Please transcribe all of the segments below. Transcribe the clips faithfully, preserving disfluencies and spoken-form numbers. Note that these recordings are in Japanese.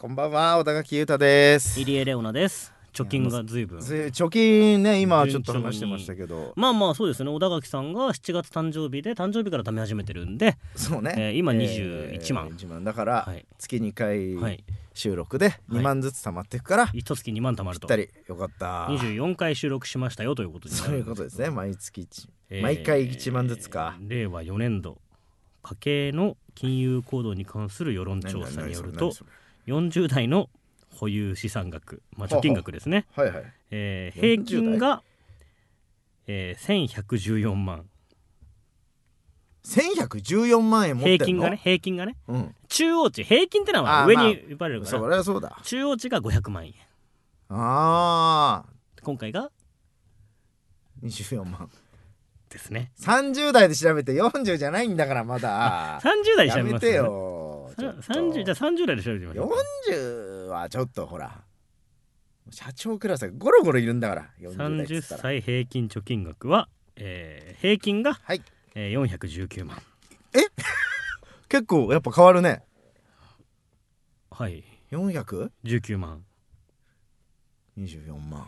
こんばんは、小田垣裕太です。 入江レオナです。貯金が随分貯金ね、今はちょっと話してましたけど、 まあまあそうですね。小田垣さんがしちがつ誕生日で、誕生日から貯め始めてるんで、 そうね、 えー、今にじゅういちまん、えー、 いちまんだから、はい、月にかい収録でにまんずつ貯まっていくから、はい、 いちがつにまん貯まると。 ぴったりよかった。 にじゅうよんかい収録しましたよということになる。 そういうことですね。毎月いち、えー、毎回いちまんずつか。 れいわよねんど家計の金融行動に関する世論調査によると、よんじゅうだいの保有資産額、まあ、貯金額ですね、 はははいはい、 えー、平均が、えー、せんひゃくじゅうよんまん。 せんひゃくじゅうよんまん円持ってんの？ 平均がね、平均がね、うん、中央値、平均ってのは上に呼ばれるから、 まあ、それはそうだ。 中央値がごひゃくまんえん。 ああ、 今回がにじゅうよんまんですね。 さんじゅうだいで調べてよんじゅうじゃないんだからまだ。 さんじゅうだいで調べますね。 やめてよ。 さんじゅうじゃあさんじゅうだいで調べてみましょう。 よんじゅうはちょっとほら、社長クラスがゴロゴロいるんだから。よんじゅうだいっつったらさんじゅっさい平均貯金額は、えー、平均が、 はい、 えー、よんひゃくじゅうきゅうまん。 え結構やっぱ変わるね。 はい、 よんひゃくじゅうきゅうまん、 にじゅうよんまん。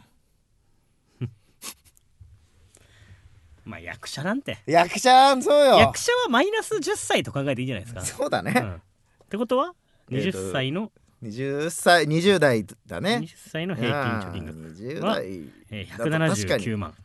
まあ役者なんて役者、そうよ。 役者はマイナスじゅっさいと考えていいんじゃないですか。 そうだね、うん、 ってことはにじゅっさいの、 えー、にじゅっさいにじゅうだいだね。 にじゅっさいの平均貯金額はにじゅうだい、 えー、ひゃくななじゅうきゅうまん。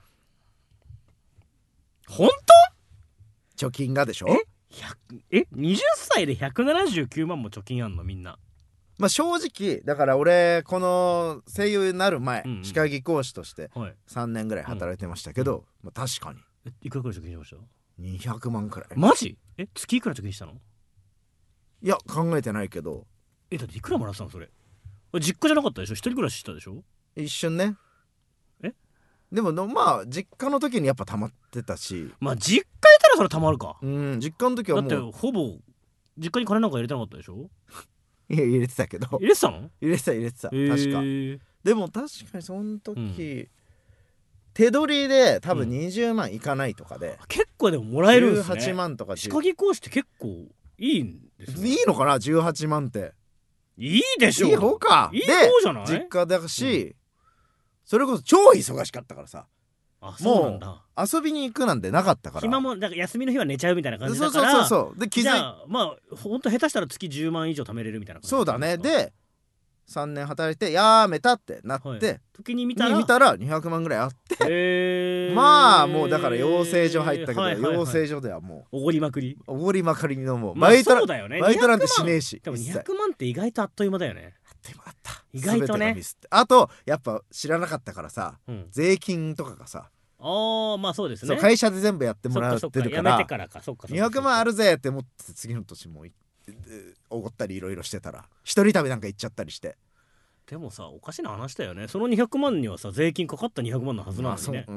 本当？貯金がでしょ。 ええにじゅっさいでひゃくななじゅうきゅうまんも貯金あんのみんな。 まあ正直だから俺この声優になる前、うんうん、歯科技講師としてさんねんぐらい働いてましたけど、うんまあ、確かにえいくらくらい貯金しました？ にひゃくまんくらい。 マジ？え月いくら貯金したの？ いや考えてないけど。 えだっていくらもらってたのそれ？実家じゃなかったでしょ？一人暮らししたでしょ？ 一瞬ね。 えでものまあ実家の時にやっぱ溜まってたし。 まあ実家いたらそれ溜まるか。 うん実家の時はもうだってほぼ実家に金なんか入れてなかったでしょ？ いや入れてたけど。 入れてたの？ 入れてた入れてた、 えー、 確か。でも確かにその時、うん、手取りで多分にじゅうまんいかないとかで、うん、 結構でももらえるんですね。 じゅうはちまんとか。 歯科技講師って結構いいんですね。 いいのかなじゅうはちまんって。 いいでしょ。 いい方か。 いい方じゃない？ 実家だし、うん、それこそ超忙しかったからさ。 あ、そうなんだ。もう遊びに行くなんてなかったから。 暇もだから休みの日は寝ちゃうみたいな感じだから。 そうそうそうそう。で気づいじゃあまあほんと下手したら月じゅうまん以上貯めれるみたいな感じ。 そうだね。でさんねん働いてやめたってなって、はい、 時に見たら見たらにひゃくまんぐらいあって、 えー、 まあもうだから養成所入ったけど、はいはいはい、養成所ではもうおごりまくりおごりまくりのもう、 まあ、 バイト、 そうだよね、 バイトなんてしねえし。 でもにひゃくまんって意外とあっという間だよね。 あっという間だった。 意外とね。 あとやっぱ知らなかったからさ、うん、税金とかがさ、 ああまあそうですね。 会社で全部やってもらってるから、 やめてからか。そっかそっか。 にひゃくまんあるぜって思って次の年もおごったりいろいろしてたら一人旅なんか行っちゃったりして。 でもさおかしな話だよね。そのにひゃくまんにはさ税金かかったにひゃくまんのはずなのにね、まあううん、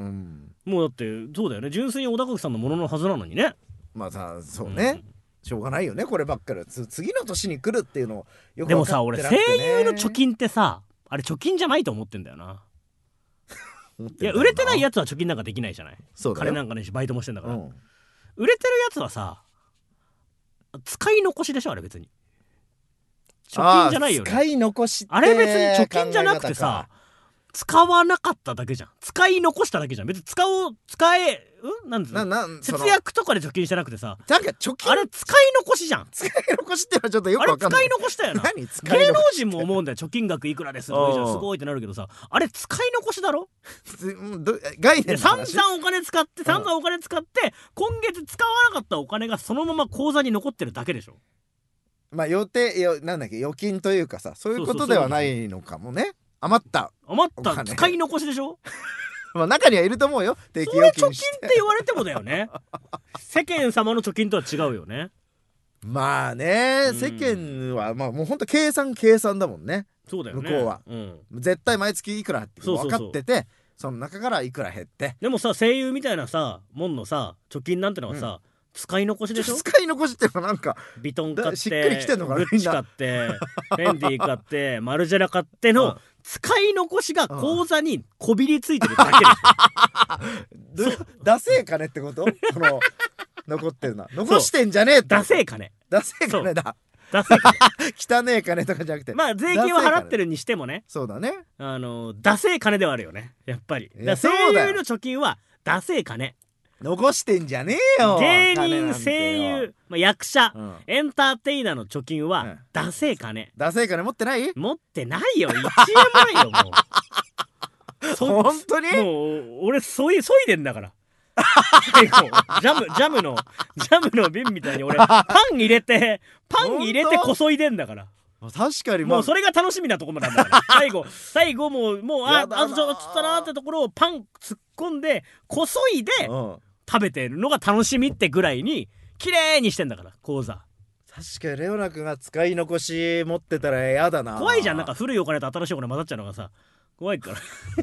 もうだってそうだよね。純粋に小田垣さんのもののはずなのにね。 まあさそうね、うん、しょうがないよねこればっかり。次の年に来るっていうのをよく分かってなくてね。 でもさ俺声優の貯金ってさあれ貯金じゃないと思ってんだよな。いや売れてないやつは貯金なんかできないじゃない。 そうだよ。 金なんかねバイトもしてんだから、うん、売れてるやつはさ使い残しでしょあれ。別に貯金じゃないよね。 使い残しってあれ別に貯金じゃなくてさ使わなかっただけじゃん。使い残しただけじゃん。別に使おう使えうんなんなな節約とかで貯金してなくてさ、 なんか貯金あれ使い残しじゃん。 使い残しってのはちょっとよくわかんない。 あれ使い残したよな。 何使い残し芸能人も思うんだよ。貯金額いくらですとかじゃすごいってなるけどさ、あれ使い残しだろ。 概念の散々お金使って散々お金使って今月使わなかったお金がそのまま口座に残ってるだけでしょ。 まあ予定よなんだっけ預金というかさそういうことではないのかもね。余った余った使い残しでしょ。 まあ中にはいると思うよ。定期預金してそれ貯金って言われてもだよね。世間様の貯金とは違うよね。 まあね、世間はまあもうほんと計算計算だもんね。 そうだよね。 向こうは、うん、絶対毎月いくらって分かってて、そうそうそう、その中からいくら減って。 でもさ声優みたいなさもんのさ貯金なんてのはさ、うん、使い残しでしょ。 使い残しってのはなんかビトン買ってしっくりきてんのかな。 グッチ買ってフェンディ買ってマルジェラ買っての使い残しが口座にこびりついてるだけでしょ。 ダセえ金ってこと？この残ってるな。残してんじゃねえって。 ダセえ金。 ダセえ金だ。 ダセえ金汚え金とかじゃなくて、 まあ税金は払ってるにしてもね、 そうだね、 あのダセえ金ではあるよねやっぱり。だ声優の貯金はダセえ金残してんじゃねえよ。 芸人声優、まあ、役者、 うん、 エンターテイナーの貯金は、うん、ダセえ金。 ダセえ金持ってない？ 持ってないよ、いちえんもないよもう本当にもう俺そいそいでんだから最後ジャムジャムのジャムの瓶みたいに俺パン入れてパン入れてこそいでんだから。 確かに、 もうそれが楽しみなところなんだから最後最後もうもうああとちょっとつったなーってところをパン突っ込んでこそいで食べてるのが楽しみってぐらいに綺麗にしてんだから口座。 確かにレオナ君が使い残し持ってたら嫌だな。 怖いじゃん、なんか古いお金と新しいお金混ざっちゃうのがさ怖いから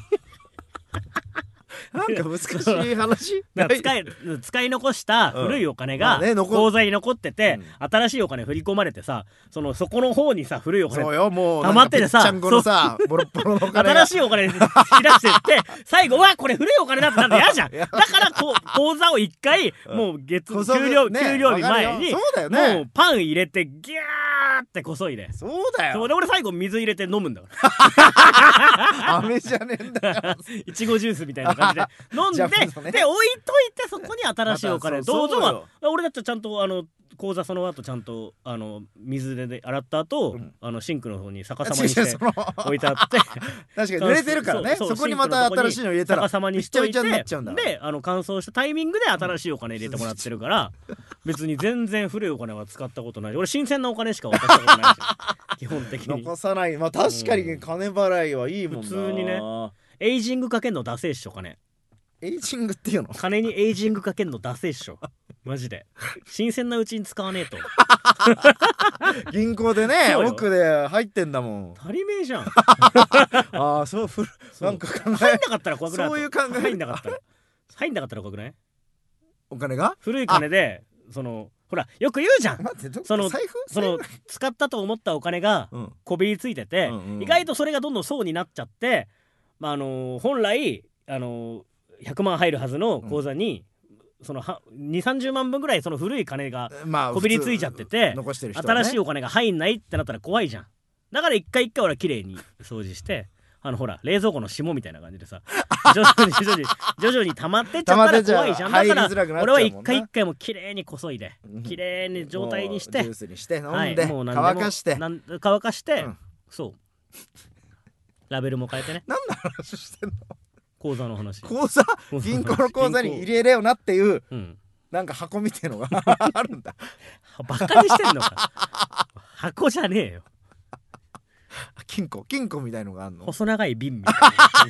なんか難しい話だから使い使い残した古いお金が口座に残ってて、うん、新しいお金振り込まれてさ、そのそこの方にさ古いお金溜まっててさ、新しいお金引き出してって最後はこれ古いお金だってなんで嫌じゃん。だからこ口座を一回もう月給料、ね、給料日前にそうだよ、ね、もうパン入れてギャーってこそいで、 そうだよ。 そうで俺最後水入れて飲むんだから飴じゃねえんだからいちごジュースみたいな感じで飲んで、ね、で置いといてそこに新しいお金、ま、どうぞは俺だってちゃんとあの口座その後ちゃんとあの水で洗った後、うん、あのシンクの方に逆さまにして置いてあって確かに濡れてるからね、 そ, そ, そこにまた新しいの入れたら逆さまにしといて、 めちゃめちゃになっちゃうんだ。 であの乾燥したタイミングで新しいお金入れてもらってるから別に全然古いお金は使ったことない。俺新鮮なお金しか渡したことないし基本的に残さない。まあ確かに金払いはいいもんな。 普通にね。エイジングかけんのダセーっしょ金。 エイジングっていうの？ 金にエイジングかけんのダセーっしょマジで新鮮なうちに使わねえと銀行でね奥で入ってんだもん。 足りめえじゃんああそうふなんか考え入んなかったら怖くない？ そういう考え入んなかったら入んなかったら怖くない？ お金が古い金でそのほらよく言うじゃん、その財布その使ったと思ったお金がこびりついてて、うんうんうん、意外とそれがどんどん層になっちゃって、まあ、あの本来あのひゃくまん入るはずの口座に、うん、そのにじゅうさんじゅうまんぶんぐらいその古い金がこびりついちゃってて、まあね、新しいお金が入んないってなったら怖いじゃん。だから一回一回俺は綺麗に掃除してあのほら冷蔵庫の霜みたいな感じでさ徐々に徐々に徐々に溜まってっちゃったら怖いじゃん。だから俺は一回一回も綺麗にこそいで綺麗に状態にしてジュースにして飲んで、はい、もう乾かしてなん乾かして、うん、そうラベルも変えてね。 何の話してんの？ 口座の話。 口座銀行の口座に入れれよなっていう、うん、なんか箱みたいのがあるんだバカにしてんのか箱じゃねえよ金庫金庫みたいのがあるの？ 細長い瓶みたいな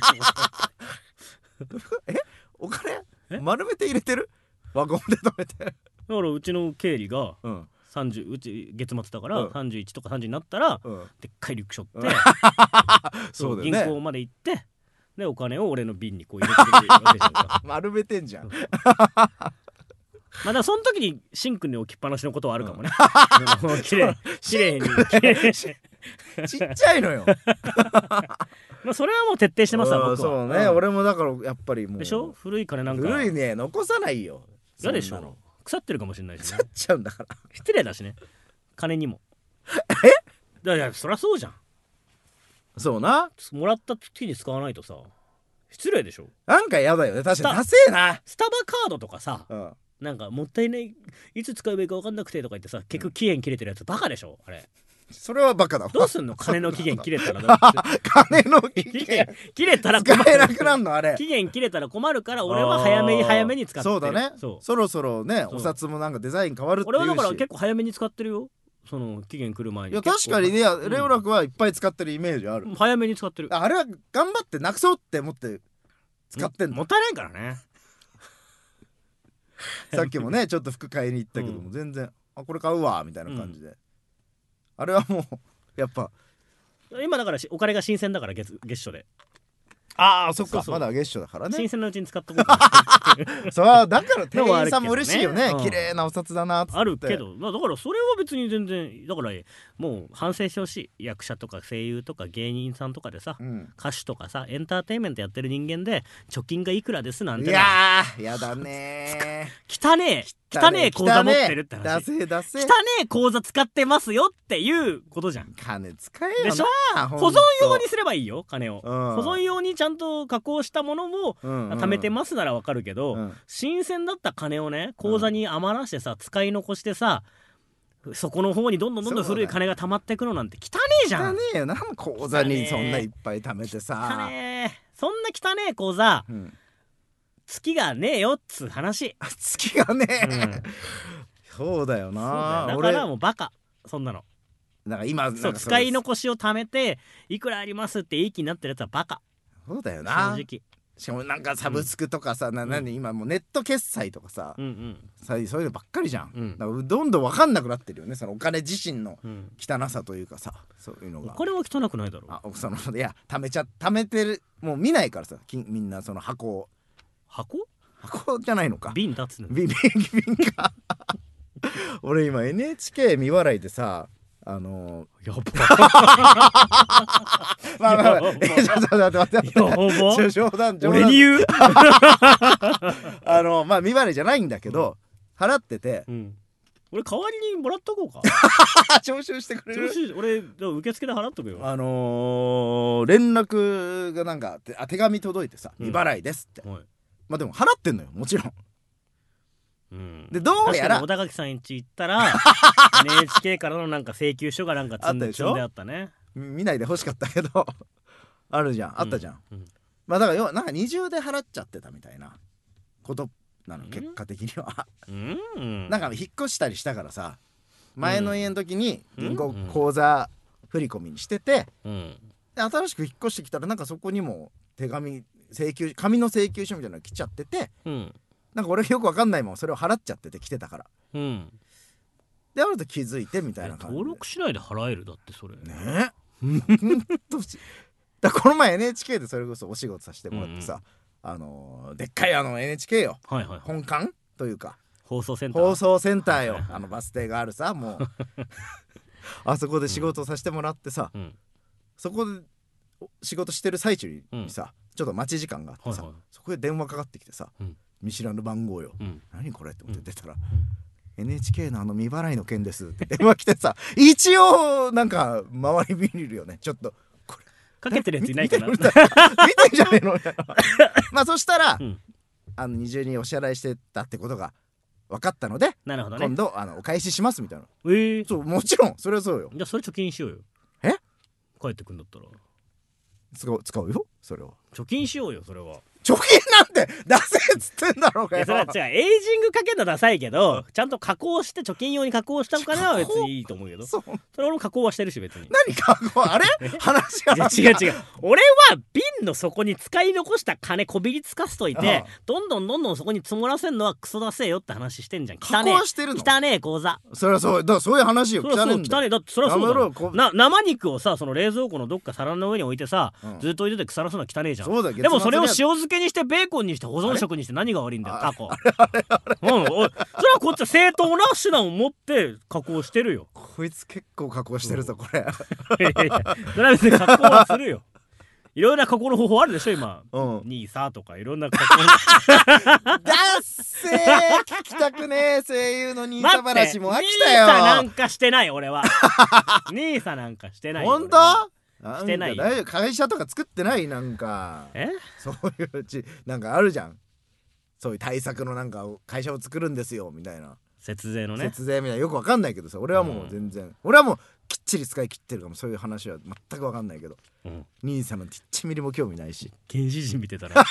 えお金丸めて入れてる？輪ゴムで止めて。だからうちの経理が、うん、さんじゅううち月末だから、うん、さんじゅういちとかさんじゅうになったら、うん、でっかいリュック背負って、うん、そうだよね、銀行まで行ってでお金を俺の瓶にこう入れてるわけじゃんか丸めてんじゃんまあだその時にシンクに置きっぱなしのことはあるかもね、うん、きれいきれいにちっちゃいのよまあそれはもう徹底してますわ僕は。 そうね、うん、俺もだからやっぱりもうでしょ古い金なんか古いね残さないよ。 嫌でしょ腐ってるかもしれないし、 ね、腐っちゃうんだから失礼だしね金にもえだからそりゃそうじゃん。 そうなもらった時に使わないとさ失礼でしょ。 なんかやだよね確かにダセえな。 スタバカードとかさ、うん、なんかもったいないいつ使えばいいか分かんなくてとか言ってさ結局期限切れてるやつバカでしょあれ。 それはバカだわ。 どうすんの金の期限切れたら金の期限切れたら使えなくなるのあれ。 期限切れたら困るから俺は早めに早めに使ってる。 そうだね。そ, そろそろねお札もなんかデザイン変わるっていうし。 俺はだから結構早めに使ってるよその期限来る前に。 いや確かにね、うん、レオナ君はいっぱい使ってるイメージある。 早めに使ってる。 あれは頑張ってなくそうって思って使ってんの。 もったいないからねさっきもねちょっと服買いに行ったけども、うん、全然あこれ買うわみたいな感じで、うん、あれはもうやっぱ今だからお金が新鮮だから 月, 月初でああそっか、まだ月初だからね。 新鮮なうちに使っとこうかなそうだから店員さんも嬉しいよね。綺麗なお札だなっつって。 あるけど、だからそれは別に全然だからもう反省してほしい。役者とか声優とか芸人さんとかでさ、うん、歌手とかさエンターテインメントやってる人間で貯金がいくらですなんて、 いやーやだねー汚ねえ汚ねえ口座持ってるって話。 だせだせ汚ねえ口座使ってますよっていうことじゃん。 金使えよなでしょ。保存用にすればいいよ金を、うん、保存用にちゃんと加工したものも貯めてますならわかるけど、うんうん、新鮮だった金をね口座に余らしてさ使い残してさ、そこの方にどんどんどんどん古い金が溜まってくのなんて汚ねえじゃん。 汚ねえよな。口座にそんないっぱい貯めてさ、 汚ねえ。そんな汚ねえ口座、うん、月がねえよっつう話。 月がねえ、うん、そうだよな。 だからもうバカそんなの。 なんか今そう使い残しを貯めていくらありますっていい気になってるやつはバカ。 そうだよな正直。 しかもなんかサブスクとかさ、うん、な何今もうネット決済とかさ、うんうん、さそういうのばっかりじゃん、うん、だからどんどん分かんなくなってるよね。そのお金自身の汚さというかさ、そういうのが。 お金は汚くないだろう。 あそのいや貯めちゃ貯めてるもう見ないからさみんなその箱を。 箱箱じゃないのか。 瓶だっつうの。 瓶瓶か俺今 エヌエイチケー 未払いでさあのー、やばまあまあまあちょっと待って待って待って冗談冗談俺に言うあのまあ未払いじゃないんだけど、うん、払ってて、うん、 俺代わりにもらっとこうか徴収してくれる。 俺受付で払っとくよ。 あのー、連絡がなんかあ手紙届いてさ、うん、未払いですって、はい、まあでも払ってんのよもちろん。うん、でどうやら小田垣さん家行ったらエヌエイチケー からのなんか請求書がなんか積んで積んであったね。 見ないで欲しかったけどあるじゃん、あったじゃん、うんうん、まあだから要はなんか二重で払っちゃってたみたいなことなの、うん、結果的にはうん、なんか引っ越したりしたからさ前の家の時に銀行口座振り込みにしてて、うんうん、で新しく引っ越してきたらなんかそこにも手紙請求紙の請求書みたいなの来ちゃってて、うんなんか俺よくわかんないもんそれを払っちゃってて来てたから、うん、であると気づいてみたいな感じで。 登録しないで払えるだってそれねだこの前 エヌエイチケー でそれこそお仕事させてもらってさ、うんうん、あのー、でっかいあの エヌエイチケー よ、はいはいはい、本館というか放送センター放送センターよあのバス停があるさもうあそこで仕事させてもらってさ、うん、そこで仕事してる最中にさ、うん、ちょっと待ち時間があってさ、はいはい、そこで電話かかってきてさ、うん見知らぬ番号よ、うん、何これって思って出たら、うん、エヌエイチケー のあの未払いの件ですって電話来てさ一応なんか周り見るよねちょっとこれかけてるやついないかな見てんじゃねえのまあそしたら、うん、あの二重にお支払いしてたってことが分かったのでなるほど、ね、 今度あのお返ししますみたいな。 えー、 そうもちろんそれはそうよ。 じゃあそれ貯金しようよ。 え帰ってくんだったら使う使うよそれは。 貯金しようよそれは。 貯金なんて出せっつってんだろうがよ。 いやそれは違うエイジングかけるのダサいけどちゃんと加工して貯金用に加工したお金は別にいいと思うけど そ, それ俺も加工はしてるし別に。 何加工あれ話が違う違う俺は瓶の底に使い残した金こびりつかすといて、ああどんどんどんどんそこに積もらせんのはクソだせえよって話してんじゃん。 加工してるの汚ねえ口座。 それはそうだからそういう話よ。 それはそう汚ねえだってそれはそうだろな。生肉をさその冷蔵庫のどっか皿の上に置いてさ、うん、ずっと置いてて腐らすのは汚ねえじゃん。そうだでもそれを塩漬けにしてベーコンにして保存食にして何が悪いんだよタコ。うん、それはこっちは正当な手段を持って加工してるよ。 こいつ結構加工してるぞこれ。 いやいやそれは別に加工はするよ。いろんな加工の方法あるでしょ今、うん、ニーサとかいろんな加工だっせー聞きたくねえ声優のニーサ話も飽きたよ。 ニーサなんかしてない俺はニーサなんかしてない。 本当してないよ。 会社とか作ってないなんかえそういうちなんかあるじゃんそういう対策のなんか会社を作るんですよみたいな節税のね節税みたいなよくわかんないけどさ俺はもう全然、うん、俺はもうきっちり使い切ってるからそういう話は全くわかんないけど、うん、兄さんのいちミリも興味ないし原始人見てたら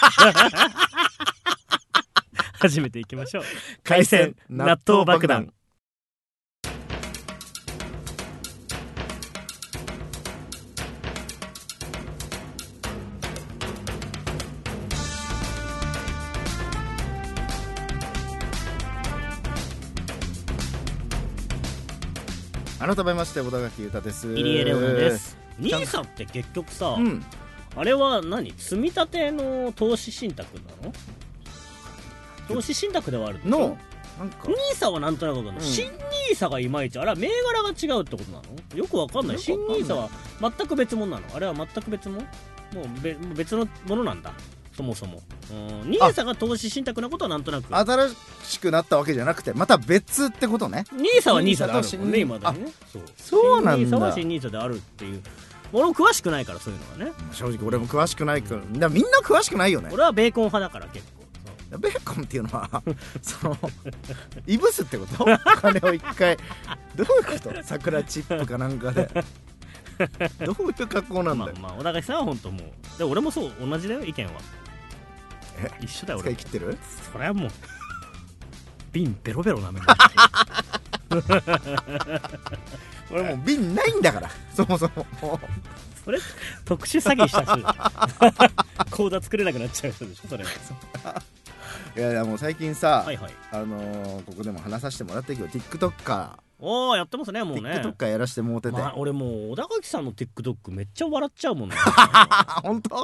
初めていきましょう。海鮮納豆爆弾。 改めまして小田垣裕太です。 入江レオナです。兄さんって結局さ、うん、 あれは何、積み立ての投資信託なの？投資信託ではあるの？なんかニーサはなんとなく分かんない、うん、新ニーサがいまいち、あれは銘柄が違うってことなの？よく分かんない。新ニーサは全く別物なの？あれは全く別物？もうべ別のものなんだそもそも。うん、ニーサが投資信託なことはなんとなく。 新しくなったわけじゃなくてまた別ってことね。 ニーサはニーサであるもんね今だにね。そうそうなんだ。 新ニーサは新ニーサであるっていう。俺も詳しくないからそういうのはね。 正直俺も詳しくないから、みんなみんな詳しくないよね。 俺はベーコン派だから結構。 ベーコンっていうのはそのいぶすってこと？お金を一回どういうこと？桜チップかなんかでどういう格好なんだよ。 まあまあ小高さんは本当もうで俺もそう同じだよ意見は。 え一緒だよ俺。使い切ってる？ それはもう瓶ベロベロなめる。 俺もう瓶ないんだからそもそも。 それ特殊詐欺した人口座作れなくなっちゃう人でしょそれ。 いやいやもう最近さ、 はいはい、 あのー、ここでも話させてもらったけど TikToker おーやってますねもうね。 TikToker やらしてもうてて、まあ、 俺もう小田垣さんの TikTok めっちゃ笑っちゃうもんね。 本当？ うん、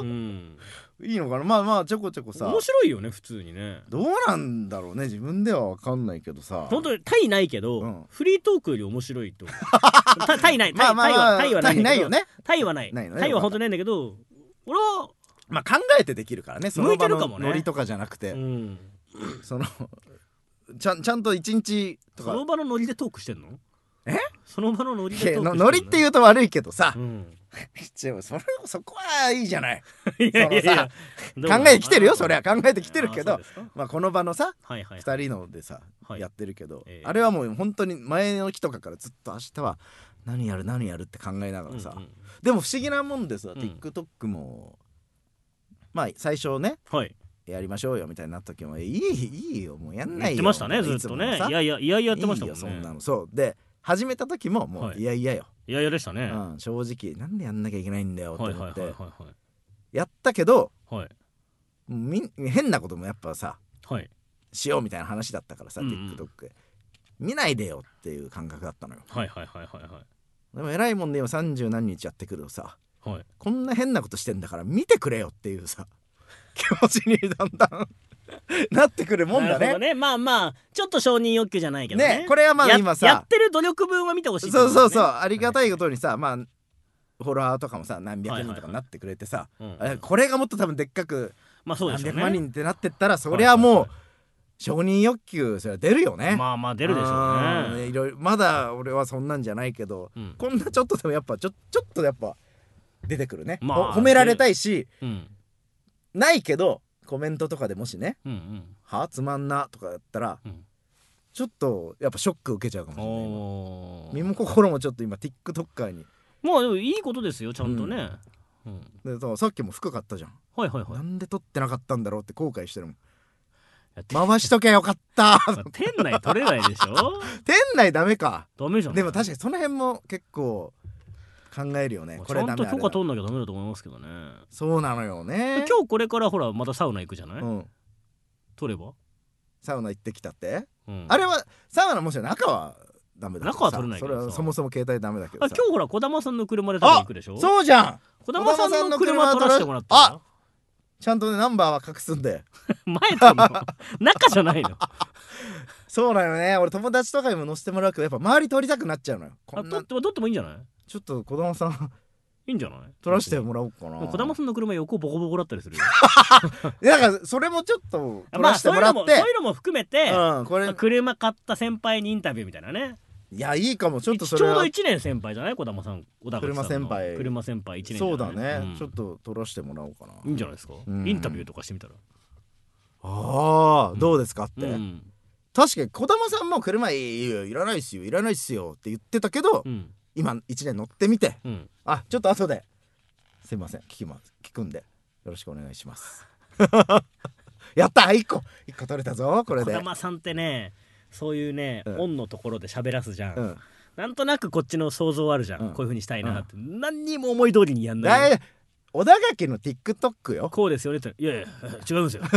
いいのかな。まあまあちょこちょこさ面白いよね普通にね。 どうなんだろうね自分では分かんないけどさ。 本当にタイないけど、うん、フリートークより面白いとタイないタイはタイはないよね。 タイはないない、ね、タイは本当ないんだけど俺はまあ考えてできるからねその場のノリとかじゃなくて、うん、そのちゃんちゃんと一日とかその場のノリでトークしてんの？ えその場のノリでトークしてんの？ ノリって言うと悪いけどさ、うん、それそこはいいじゃない。いやいやいや考えてきてるよ。そりゃ考えてきてるけどまあこの場のさ、はいはいはい、ふたりのでさ、はい、やってるけど、えー、あれはもう本当に前の日とかからずっと明日は何やる何やるって考えながらさ、うんうん、でも不思議なもんでさ、うん、TikTok もまあ最初ね、はい、やりましょうよみたいになった時もいいいいよもうやんないよ言ってましたねずっとね。いやいやいやいややってましたもんね。 いいよそんなの。そうで始めた時ももういやいやよ、 いやいやでしたね、 うん、正直なんでやんなきゃいけないんだよと思ってやったけど、はい、み変なこともやっぱさ、はい、しようみたいな話だったからさ、うんうん、TikTok 見ないでよっていう感覚だったのよ。はいはいはいはいはい。でも偉いもんで今さんじゅう何日やってくるとさ、はい、こんな変なことしてんだから見てくれよっていうさ気持ちにだんだんなってくるもんだ ね, ねまあまあちょっと承認欲求じゃないけど ね, ねこれはまあ今さや, やってる努力分は見てほしい、ね、 そうそうそうありがたいことにさ、はい、まあフォロワーとかもさ何百人とかなってくれてさ、はいはいはい、これがもっと多分でっかく、まあそうでしょうね、何百万人ってなってったらそりゃもう、はいはいはい、承認欲求それは出るよね。 まあまあ出るでしょう ね, ねいろいろまだ俺はそんなんじゃないけど、うん、こんなちょっとでもやっぱちょ, ちょっとやっぱ出てくるね、まあ、褒められたいし、うん、ないけどコメントとかでもしね、うんうん、はあつまんなとかやったら、うん、ちょっとやっぱショック受けちゃうかもしれない。身も心もちょっと今 TikToker にまあでもいいことですよちゃんとね、 うんうん、でさっきも深かったじゃん。はいはいはい。なんで撮ってなかったんだろうって後悔してるもん。回しとけよかった店内撮れないでしょ店内ダメか。 ダメじゃん。 でも確かにその辺も結構考えるよね。 これダメちゃんと許可取んなきゃダメだと思いますけどね。 そうなのよね。 今日これからほらまたサウナ行くじゃない、うん、取ればサウナ行ってきたって、うん、あれはサウナもし中はダメだけどさ、 中は取れないけどさ、 それはそもそも携帯ダメだけどさ。 あ今日ほら児玉さんの車で多分行くでしょ。 そうじゃん。 児玉さんの車取らせてもらったらあちゃんとねナンバーは隠すんで前との中じゃないのそうなのね。俺友達とかにも乗せてもらうけどやっぱ周り撮りたくなっちゃうのよ。 こんなあ撮ってもいいんじゃない。 ちょっと児玉さんいいんじゃない。 撮らせてもらおうかな。 児玉さんの車横ボコボコだったりするよいやだからそれもちょっと撮らせてもらって、まあ、そういうのも、 そういうのも含めて、うん、これまあ、車買った先輩にインタビューみたいなね。 いやいいかも。ちょっとそれはちょうどいちねん先輩じゃない児玉さん。 車先輩車先輩いちねんそうだね、うん、ちょっと撮らせてもらおうかな。 いいんじゃないですか、うん、インタビューとかしてみたらああ、うん、どうですかって、うん、確かに児玉さんも車いいよいらないっすよいらないっすよって言ってたけど、うん、今いちねん乗ってみて、うん、あちょっと後ですいません聞きます聞くんでよろしくお願いしますやったいっこいっこ取れたぞこれで。 児玉さんってねそういうね、うん、オンのところで喋らすじゃん、うん、なんとなくこっちの想像あるじゃん、うん、こういう風にしたいなって、うん、何にも思い通りにやんない、 え小田垣の TikTok よ。 こうですよねって。いやいや違うんですよ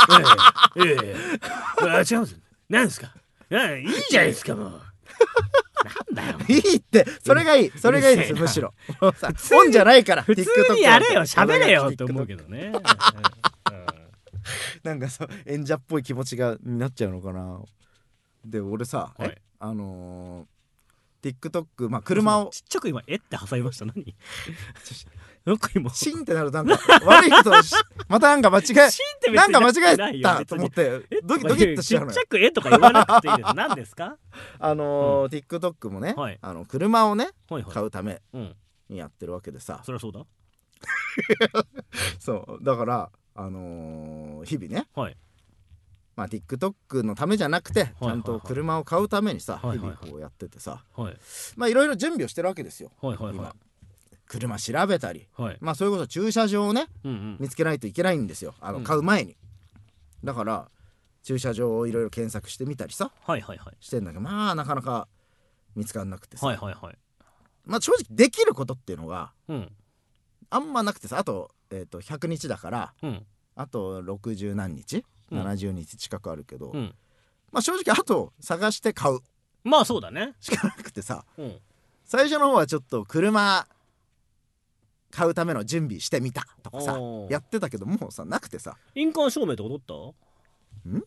いやいやいや違うんですよ。何ですかいやいいじゃないですかもうなんだよいいってそれがいいそれがいいですむしろ本じゃないから普通にやれよ喋れよって思うけどねなんかそう演者っぽい気持ちがになっちゃうのかな。で俺さ、はい、えあのー、TikTok まあ車をちっちゃく今えって挟みました何なんか今シンってなるとなんか悪いことまたなんか間違えなんか間違えたと思ってドキドキッとしちゃうのよ。 ちっちゃくえとか言わなくていいです何ですかあのーうん、TikTok もね、はい、あの車をね、はいはい、買うためにやってるわけでさ、 うん、そりゃそうだそうだからあのー、日々ね、はい、まあ TikTok のためじゃなくて、はいはいはい、ちゃんと車を買うためにさ、はいはいはい、日々こうやっててさ、はい、まあいろいろ準備をしてるわけですよ、はいはいはい、今車調べたり、はい、まあそれこそ駐車場をね、うんうん、見つけないといけないんですよあの買う前に、うん、だから駐車場をいろいろ検索してみたりさ、はいはいはい、してんだけどまあなかなか見つからなくてさ、はいはいはい、まあ正直できることっていうのが、うん、あんまなくてさあと、えー、とひゃくにちだから、うん、あとろくじゅう何日、うん、ななじゅうにち近くあるけど、うん、まあ正直あと探して買うまあそうだねしかなくてさ、うん、最初の方はちょっと車買うための準備してみたとかさやってたけどもうさなくてさ印鑑証明とか取ったん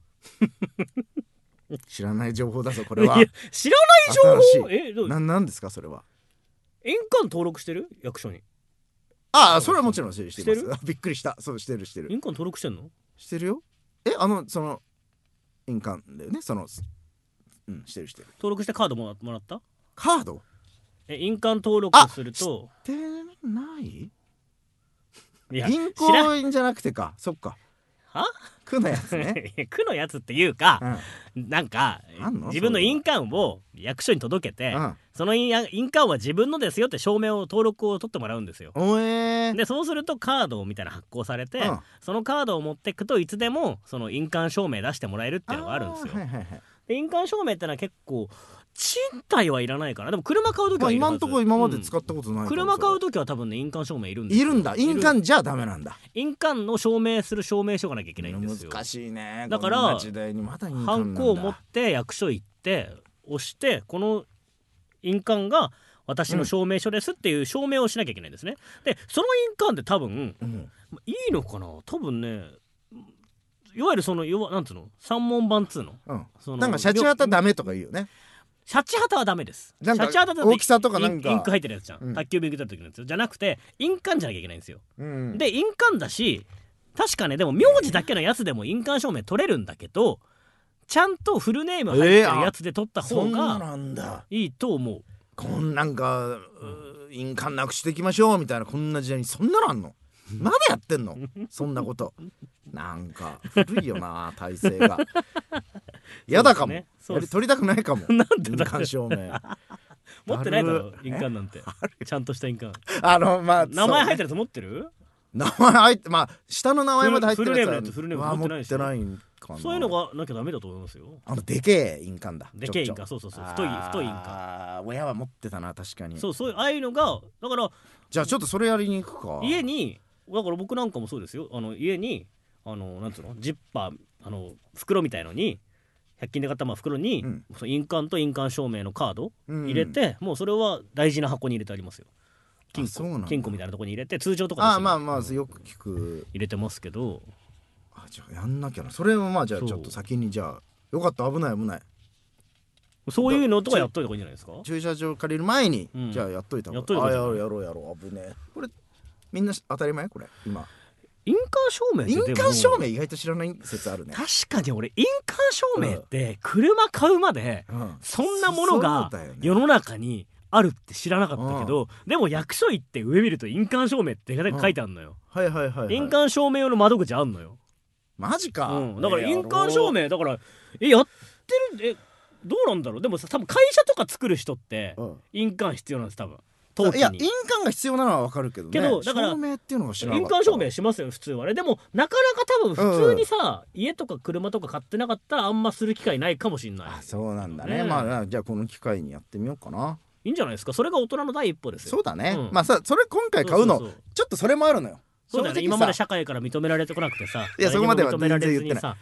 知らない情報だぞこれは。 知らない情報えどななんですかそれは。 印鑑登録してる役所に。 ああそれはもちろんしてますびっくりしたそうしてるしてる印鑑登録してんのしてるよえあのその印鑑だよねそのうんしてるしてる登録してカードもらったカードえ印鑑登録するとしてないいや銀行員じゃなくてかそっかは区のやつね区のやつっていうか、うん、なんか自分の印鑑を役所に届けて、うん、その印鑑は自分のですよって証明を登録を取ってもらうんですよ。おえー、でそうするとカードみたいな発行されて、うん、そのカードを持ってくといつでもその印鑑証明出してもらえるっていうのがあるんですよ。はいはいはい、で印鑑証明ってのは結構賃貸はいらないかな。でも車買うときはいるはず、まあ、今んとこ今まで使ったことない、うん、 車買うときは多分ね印鑑証明いるんですよ。いるんだ印鑑じゃダメなんだ。 印鑑の証明する証明書がなきゃいけないんですよ。 難しいね。 だからハンコを持って役所行って押してこの印鑑が私の証明書ですっていう証明をしなきゃいけないんですね。でその印鑑って多分、うん、いいのかな多分ねいわゆるそのなんつうの三文版つうの、うん、そのなんかシャチハタダメとか言うよね。 シャチハタはダメです。 シャチハタ大きさとかなんかインク入ってるやつじゃん、うん、宅急便受けた時のやつじゃなくて印鑑じゃなきゃいけないんですよ、うん、で印鑑だし確かねでも名字だけのやつでも印鑑証明取れるんだけどちゃんとフルネーム入ってるやつで取った方がいいと思う。 こんなんか印鑑なくしていきましょうみたいなこんな時代にそんなのあんのまだやってんのそんなことなんか古いよな体制がやだかも、ね、やり取りたくないかもなんで印鑑証明持ってないだろ印鑑なんてちゃんとした印鑑あのまあ名前入ってるやつ持ってる名前入ってまあ下の名前まで入ってるやつはフルネーム持ってないし持ってないんかな。そういうのがなきゃダメだと思いますよ。 あのでけえ印鑑だでけえ印鑑そうそうそう太い太い印鑑あ親は持ってたな確かに。 そうそういうああいうのがだからじゃあちょっとそれやりに行くか。 家にだから僕なんかもそうですよあの家にあのなんつうのジッパーあの袋みたいのにひゃく均で買ったまあ袋に、うん、その印鑑と印鑑証明のカード入れて、うん、もうそれは大事な箱に入れてありますよ。金庫金庫みたいなところに入れて通常とかああまあまあよく聞く入れてますけどあじゃあやんなきゃなそれはまあじゃあちょっと先にじゃあよかった危ない危ないそういうのとかやっといた方がいいんじゃないですか。 駐車場借りる前に、うん、じゃあやっといた方がいい。やろうやろうやろう危ねえこれみんな当たり前これ今印鑑証明って印鑑証明意外と知らない説あるね。 確かに俺印鑑証明って車買うまで、うん、そんなものが世の中にあるって知らなかったけど、うん、でも役所行って上見ると印鑑証明って書いてあるのよ、 うん、はいはいはい、はい、 印鑑証明用の窓口あんのよ。 マジか、 うん、だから印鑑証明だからえやってるえどうなんだろう。でもさ多分会社とか作る人って、うん、印鑑必要なんです多分。 いや印鑑が必要なのは分かるけどね。けどだから証明っていうのが知らなかった。 印鑑証明しますよ普通はね。でもなかなか多分普通にさ、うん、家とか車とか買ってなかったらあんまする機会ないかもしんない。 あそうなんだね、ねまあじゃあこの機会にやってみようかな。 いいんじゃないですか。それが大人の第一歩ですよ。 そうだね、うん、まあさそれ今回買うのそうそうそうちょっとそれもあるのよ。 そうだよね今まで社会から認められてこなくてさいやそこまでは全然言ってない。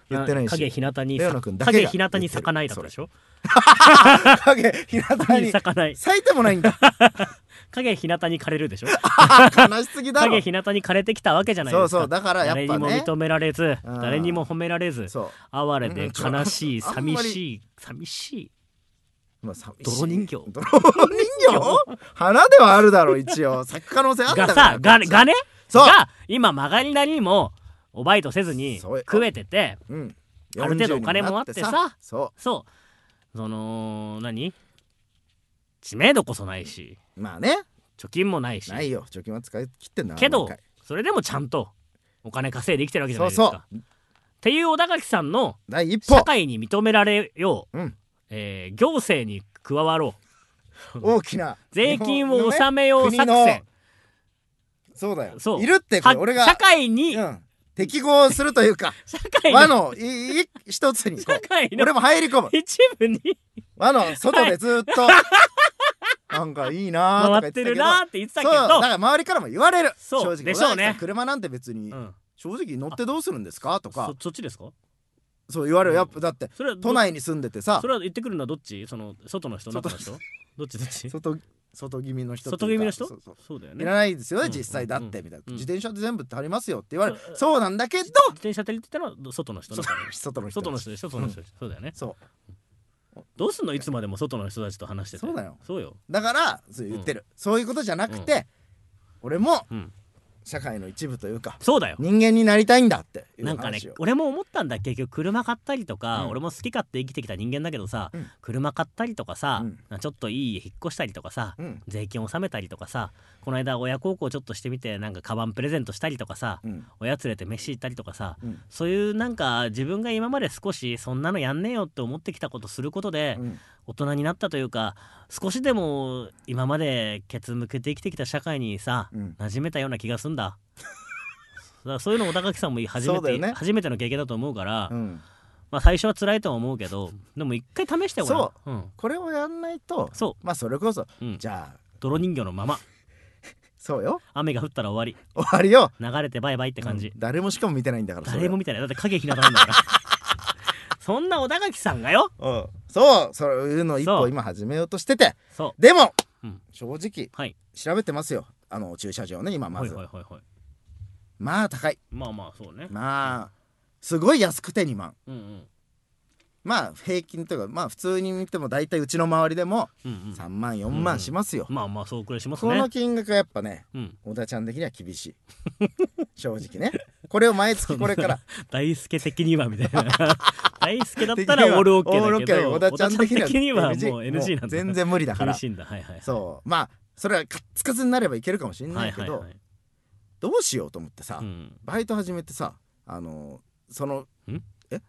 言ってないし、 影日向にレオナ君だけが影日向に咲かないだったでしょ。 影日向に咲かない、 咲いてもないんだ。 影日向に枯れるでしょ。 悲しすぎだろ。 影日向に枯れてきたわけじゃないですか。 そうそう、だからやっぱね、 誰にも認められず、 うん誰にも褒められず、哀れで悲しい、 うん寂しい寂しい、 まあ、寂しい泥人形泥人形花ではあるだろう、一応咲く可能性あったがからさ、ががね、 そうが今曲がりなりにもおバイトせずにそう食えてて、 うん、 ある程度お金もあってさ、 そうそうその何知名度こそないし、 まあね、 貯金もないし、 ないよ、貯金は使い切ってんだけどそれでもちゃんとお金稼いで生きてるわけじゃないですか。 そうそうっていう小田垣さんの第一歩、 社会に認められよう、 うんえー行政に加わろう、 大きな税金を納めよう作日本のね、 戦、 そうだよ、 そういるってこれ俺が社会に、 うん、適合するというか社会輪のいい一つにこう社会の俺も入り込む、 一部に輪の外でずっとなんかいいなーとか言回っててったけど、 るなーって言ってたけそうだど、 から周りからも言われる、 そう正直でしょうね小田垣さん車なんて別に、 うん正直乗ってどうするんですかとか、 そそっちですか。 そう言われる、やっぱだってそれは都内に住んでてさ、 それは言ってくるのはどっち、その外の人、中の人、どっちどっち、 外外気味の人というか、 外気味の人、 そうそうそうだよね。 いらないですよね、 うん実際だってみたいな、 うん自転車で全部足りますよって言われる、 そうそうなんだけど、 自転車って言ってたのは外の人、 外中の人外の人外の人でしょ、外の人でしょ、そうだよね。 そうどうすんの、いつまでも外の人たちと話してて。 そうだよ、 そうよ。 だからそう言ってる、そういうことじゃなくて、俺もうん社会の一部というかそうだよ。 人間になりたいんだっていうなんかね話を、 俺も思ったんだ、結局車買ったりとか、 うん俺も好き勝手生きてきた人間だけどさ、 うん車買ったりとかさ、 うんちょっといい家引っ越したりとかさ、 うん税金納めたりとかさ、この間親孝行ちょっとしてみて、なんかカバンプレゼントしたりとかさ、 うん親連れて飯行ったりとかさ、 うんそういうなんか自分が今まで少しそんなのやんねえよって思ってきたことすることで、 うん大人になったというか、少しでも今までケツ向けて生きてきた社会にさ、 うん馴染めたような気がすんだ。だからそういうの小田垣さんも初めて、 そうだよね初めての経験だと思うから、 うんまあ最初は辛いとは思うけど、でも一回試してごらん。 そうん、 これをやんないと、 そうまあそれこそ、 うんじゃあ泥人形のままそうよ、 雨が降ったら終わ終わりより、流れてバイバイって感じ、 うん誰もしかも見てないんだから、それ誰も見てない。だって影ひなたなんだからそんな小田垣さんがよ、 うんそうそういうの一そう歩今始めようとしてて、 そうでも、 うん正直はい調べてますよ、あの駐車場ね今まはいず、 はいはいはい、 まあ高い、 まあまあそうね、 まあすごい安くてにまん、 うんうんまあ平均というかまあ普通に見ても大体うちの周りでもうんうん、 さんまんよんまんしますよ、 まあまあそうくらいしますね。 この金額はやっぱねうん、 小田ちゃん的には厳しい正直ね、これを毎月これから大輔的にはみたいな大輔だったらオールオッケーだけど、 小田ちゃん的には小田ちゃん的にはもう エヌジー なんだ。 全然無理だから、 厳しいんだ。はいはいはい。 そうまあそれはカッツカツになればいけるかもしれないけど、 はいはいはい、 どうしようと思ってさ、 うん、 バイト始めてさ、あのそのんえ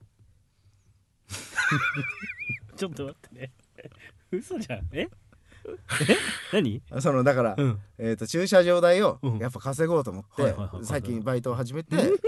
ちょっと待ってね嘘じゃん。ええ何そのだから、 うん、 えー、と駐車場代をうんやっぱ稼ごうと思って、 はいはいはいはい最近バイトを始めて、 うんで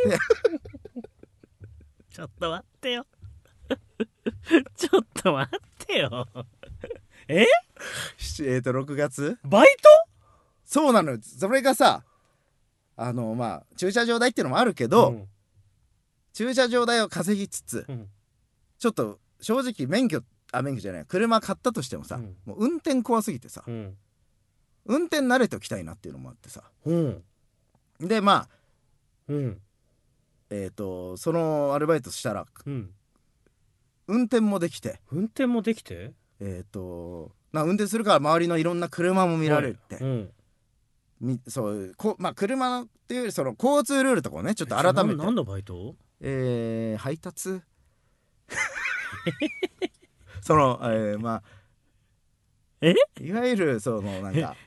ちょっと待ってよちょっと待ってよえしえー、とろくがつバイそうなのよ、それがさあのまあ駐車場代っていうのもあるけトど、 うん駐車場代を稼ぎつつ、 うんちょっと正直免許あ免許じゃない車買ったとしてもさ、 うんもう運転怖すぎてさ、 うん運転慣れておきたいなっていうのもあってさ、 うんでまあうんえっ、とそのアルバイトしたらうん運転もできて運転もできてえっ、とまあ運転するから周りのいろんな車も見られるって、 うん、 みそうこまあ車っていうよりその交通ルールとかをねちょっと改めて何のバイトえー、配達その、えー、まあえいわゆるそのなんか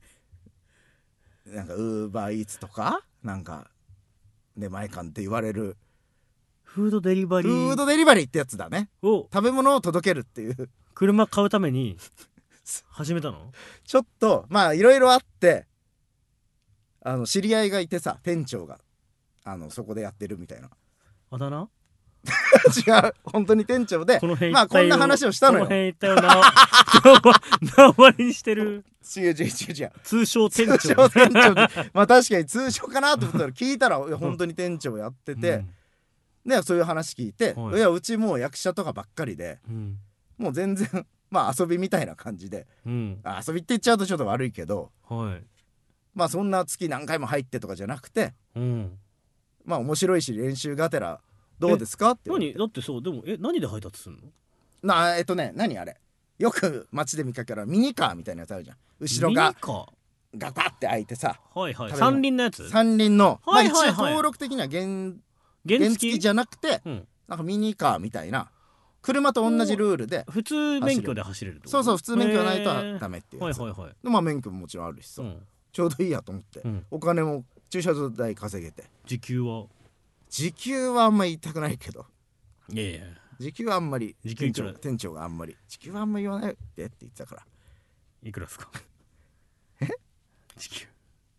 なんかウーバーイーツとかなんか出前館って言われるフードデリバリーフードデリバリーってやつだね、 を食べ物を届けるっていう車買うために始めたのちょっとまあいろいろあってあの知り合いがいてさ店長があのそこでやってるみたいなあだ名違う本当に店長でこの辺まあこんな話をしたのよこの辺行ったような縄張りにしてる違う違う違う違う通称店長通称店長でまあ確かに通称かなと思ったら聞いたらいや本当に店長やってて、 でそういう話聞いて、 はい、 いやうちもう役者とかばっかりで、 うん、 もう全然まあ遊びみたいな感じで、うん、遊びって言っちゃうとちょっと悪いけど、はい、まあそんな月何回も入ってとかじゃなくて、うん、まあ面白いし練習がてらどうですかって。 何だってそうでもえ何で配達するの？ なえっとね何あれよく街で見かけるミニカーみたいなやつあるじゃん。後ろがガタって開いてさ、 はいはい、三輪のやつ。 三輪の、はいはいはい、まあ一応登録的には原原付じゃなくて、うん、なんかミニカーみたいな車と同じルールで普通免許で走れるってこと？ そうそう普通免許がないとダメっていうやつ、 はいはいはい、 でまあ免許ももちろんあるしさ、うん、ちょうどいいやと思って、うん、お金も駐車場代稼げて。 時給は時給はあんまり言いたくないけど、 いやいや時給はあんまり時給店長店長があんまり時給はあんまり言わないでって言ってたから。 いくらですか？ え時給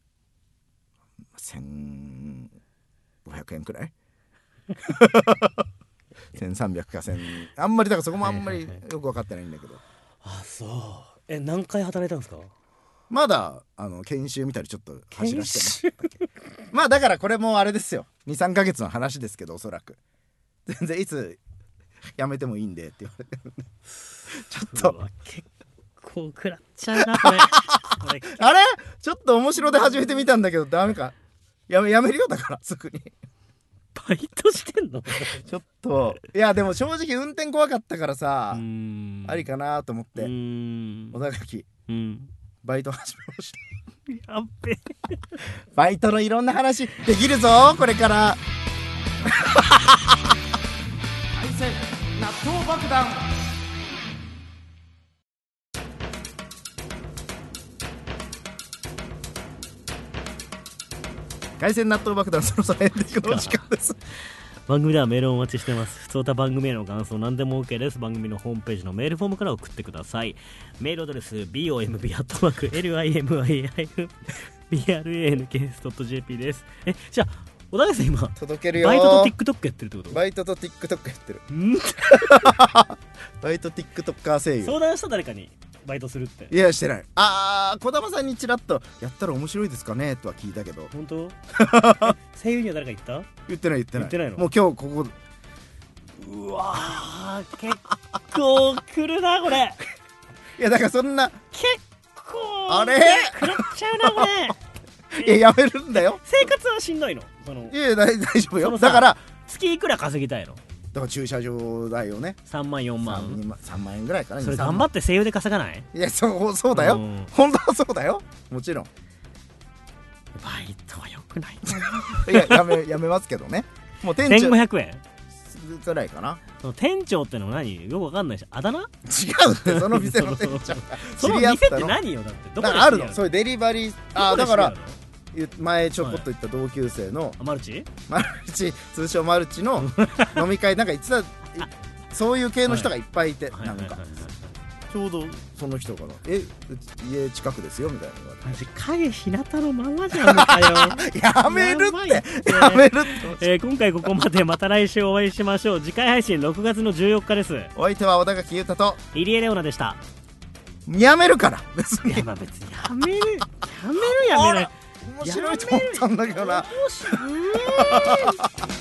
せんごひゃくえんくらいせんさんびゃくかせんあんまりだからそこもあんまりよく分かってないんだけど、 はいはいはい、あそうえ何回働いたんですか？ まだあの研修みたいにちょっと走らせてもらったけまあだからこれもあれですよ にさんかげつの話ですけど、おそらく全然いつ辞めてもいいんでって言われてちょっと結構食らっちゃうなこれあれちょっと面白で始めてみたんだけどダメか。やめやめるよだからすぐにバイトしてんのちょっといやでも正直運転怖かったからさ、うーんありかなと思って、うーん小田垣、うん、バイト始めましたやっべバイトのいろんな話できるぞこれから海鮮納豆爆弾。海鮮納豆爆弾そろそろエンディングの時間です番組ではメールをお待ちしてます。普通歌番組への感想何でも OK です。番組のホームページのメールフォームから送ってください。メールアドレス ボム アットマーク エルアイエムアイアイビーアールエーエヌケーエス ドット ジェーピー です。えじゃあ小田さん今届けるよ。 バイトと TikTok やってるってこと？ バイトと TikTok やってるバイト TikToker 声優。 相談した誰かにバイトするって？ いやしてない。あー小玉さんにちらっとやったら面白いですかねとは聞いたけど。 本当？声優には誰か言った？ 言ってない言ってない。 言ってないの？ もう今日ここうわー結構来るなこれいやだからそんな結構あれ食らっちゃうなこれいややめるんだよ。 生活はしんどいの？そのいや大丈夫よ。だから月いくら稼ぎたいの？ だから駐車場代をねさんまんよんまん 3, 3万円ぐらいかな。 それ頑張って声優で稼がない？ いやそうそうだよ、うん、本当はそうだよもちろん。 バイトはよくないいややめやめますけどね。もう店長せんごひゃくえんぐらいかな。 その店長ってのは何よくわかんないし、あだ名？違うってその店の店長その店って何よだってどこであるの？そういうデリバリーあだから前ちょこっと言った同級生の、はい、 マルチマルチ通称マルチの飲み会なんか言ってたそういう系の人がいっぱいいて、はい、なんかちょうどその人からえ家近くですよみたいな言われて、 マジ影日向のままじゃんかよやめるってやめるって、 えー、今回ここまで。また来週お会いしましょう。次回配信ろくがつのじゅうよっかです。 お相手は小田垣裕太と入江レオナでした。 やめるから別に。 いやまあ別にやめるやめるやめない面白いと思ったんだけどな。